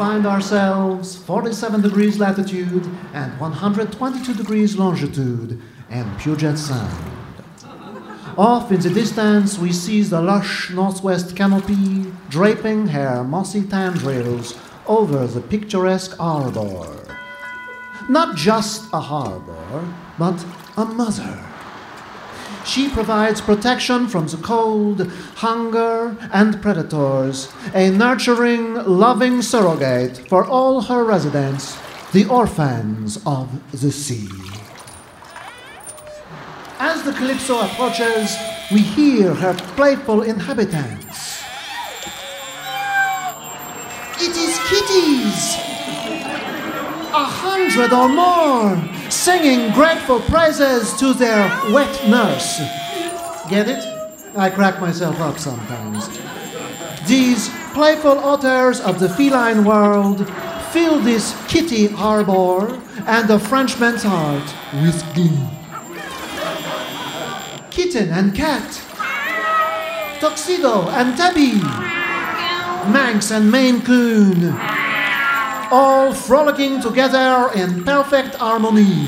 find ourselves 47 degrees latitude and 122 degrees longitude in Puget Sound. Off in the distance, we see the lush northwest canopy draping her mossy tendrils over the picturesque harbor. Not just a harbor, but a mother. She provides protection from the cold, hunger, and predators, a nurturing, loving surrogate for all her residents, the orphans of the sea. As the Calypso approaches, we hear her playful inhabitants. It is kitties! 100 or more, singing grateful praises to their wet nurse. Get it? I crack myself up sometimes. These playful otters of the feline world fill this kitty harbor and the Frenchman's heart with glee. Kitten and cat, Tuxedo and Tabby, Manx and Maine Coon, all frolicking together in perfect harmony.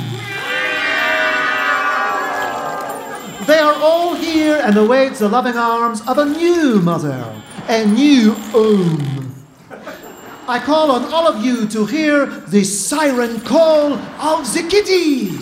They are all here and await the loving arms of a new mother, a new home. I call on all of you to hear the siren call of the kitty.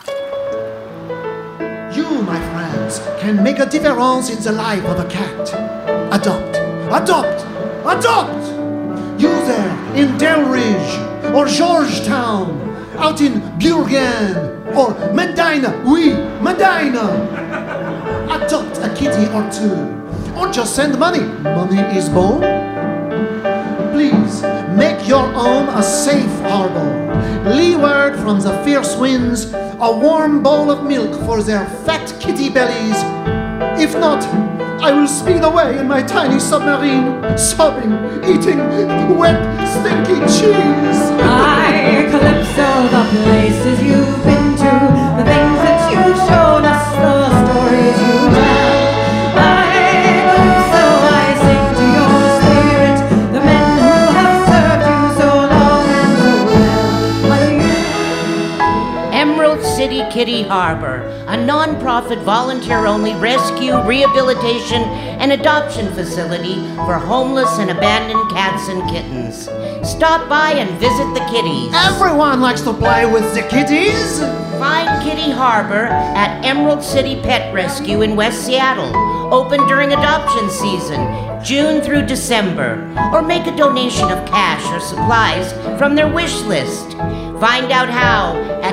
You, my friends, can make a difference in the life of a cat. Adopt, adopt, adopt! You there in Delridge or Georgetown, out in Burgen or Medina, oui, Medina. Adopt a kitty or two, or just send money. Money is bon. Please make your home a safe harbor, leeward from the fierce winds, a warm bowl of milk for their fat kitty bellies. If not, I will speed away in my tiny submarine, sobbing, eating wet, stinky cheese. Hi, Calypso, the places you've been to, the things that you've shown us, the stories you tell. Hi, Calypso, I sing to your spirit, the men who have served you so long and so well. Emerald City Kitty Harbor, a non-profit, volunteer-only rescue, rehabilitation, and adoption facility for homeless and abandoned cats and kittens. Stop by and visit the kitties. Everyone likes to play with the kitties. Find Kitty Harbor at Emerald City Pet Rescue in West Seattle, open during adoption season, June through December, or make a donation of cash or supplies from their wish list. Find out how at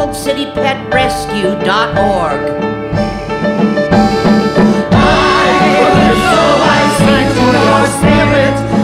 emeraldcitypetrescue.org. I sing to your spirit,